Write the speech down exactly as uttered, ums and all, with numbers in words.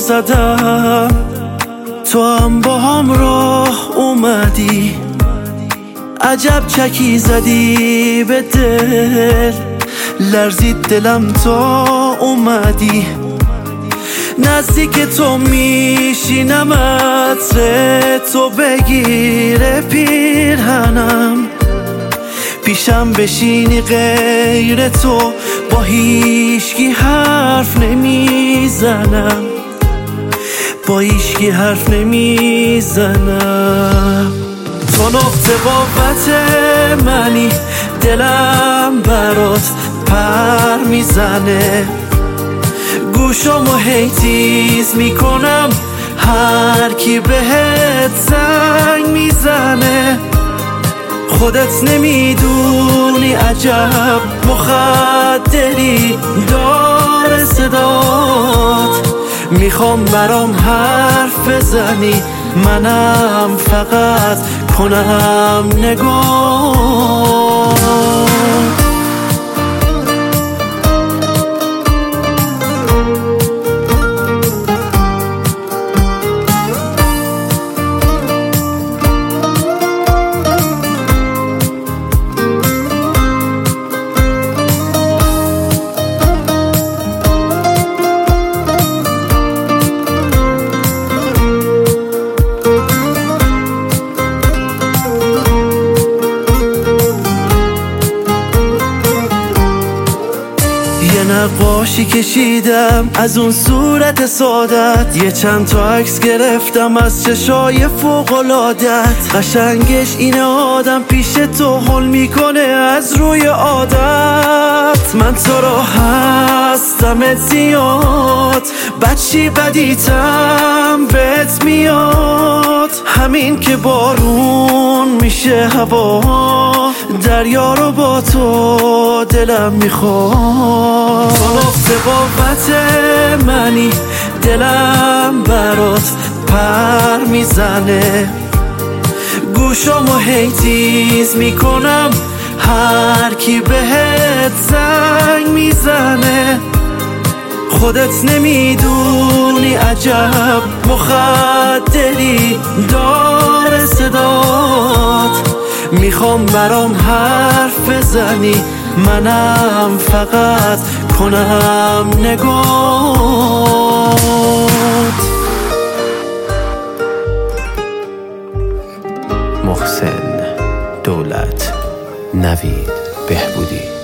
زدم، تو هم با هم راه اومدی، عجب چکی زدی به دل، لرزید دلم تا اومدی. نزدیک تو میشینم، عطر تو بگیره پیرهنم، پیشم بشینی غیر تو با هیچکی حرف نمیزنم، با هیچکی حرف نمیزنم. تو نقطه قوت منی، دلم برات پر میزنه، گوشامو هی تیز میکنم هر کی بهت زنگ میزنه. خودت نمیدونی عجب مخدری داره صدات، میخوام برام حرف بزنی، منم فقط کنم نگاه. یه نقاشی کشیدم از اون صورت سادت، یه چند تا عکس گرفتم از چشای فوق‌العادت. قشنگش اینه آدم پیش تو حل میکنه از روی عادت. من تو رو هستم زیاد، بچی بدیتم بهت میاد، همین که بارون میشه هوا، دریا رو با تو دلم میخواد. تو نقطه قوت منی، دلم برات پر میزنه، گوشامو هی تیز میکنم هر کی بهت زنگ میزنه. خودت نمیدونی عجب مخدری داره صدات، میخوام برام حرف بزنی، منم فقط کنم نگات. محسن دولت، نوید بهبودی.